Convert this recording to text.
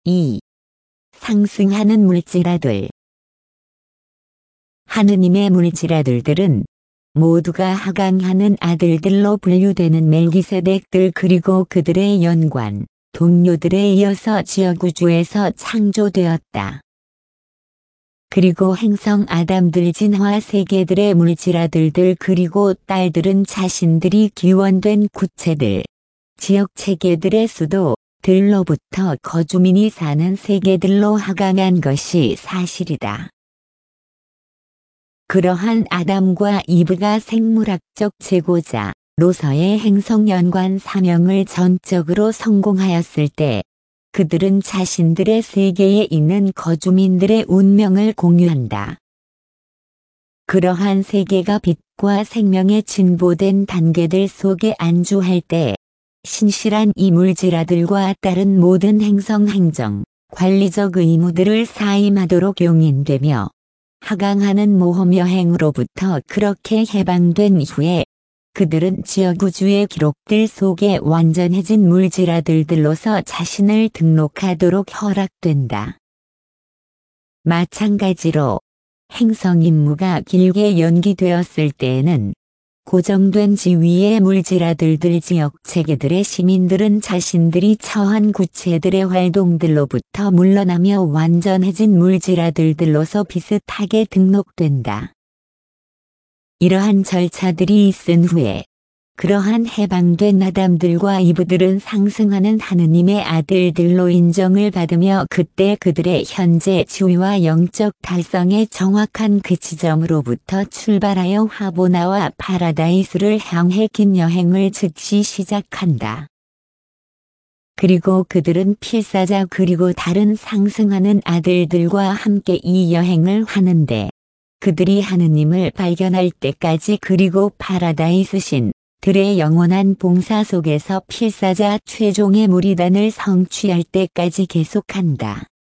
2. 상승하는 물질아들. 하느님의 물질아들들은 모두가 하강하는 아들들로 분류되는 멜기세덱들 그리고 그들의 연관, 동료들에 이어서 지역우주에서 창조되었다. 그리고 행성 아담들 진화 세계들의 물질아들들 그리고 딸들은 자신들이 기원된 구체들, 지역 체계들의 수도들로부터 거주민이 사는 세계들로 하강한 것이 사실이다. 그러한 아담과 이브가 생물학적 제고자로서의 행성 연관 사명을 전적으로 성공하였을 때 그들은 자신들의 세계에 있는 거주민들의 운명을 공유한다. 그러한 세계가 빛과 생명의 진보된 단계들 속에 안주할 때 신실한 이 물질아들과 다른 모든 행성 행정, 관리적 의무들을 사임하도록 용인되며 하강하는 모험 여행으로부터 그렇게 해방된 후에 그들은 지역우주의 기록들 속에 완전해진 물질아들들로서 자신을 등록하도록 허락된다. 마찬가지로 행성 임무가 길게 연기되었을 때에는 고정된 지위의 물질아들들 지역 체계들의 시민들은 자신들이 처한 구체들의 활동들로부터 물러나며 완전해진 물질아들들로서 비슷하게 등록된다. 이러한 절차들이 있은 후에 그러한 해방된 아담들과 이브들은 상승하는 하느님의 아들들로 인정을 받으며 그때 그들의 현재 지위와 영적 달성의 정확한 그 지점으로부터 출발하여 하보나와 파라다이스를 향해 긴 여행을 즉시 시작한다. 그리고 그들은 필사자 그리고 다른 상승하는 아들들과 함께 이 여행을 하는데 그들이 하느님을 발견할 때까지 그리고 파라다이스 신 들의 영원한 봉사 속에서 필사자 최종의 무리단을 성취할 때까지 계속한다.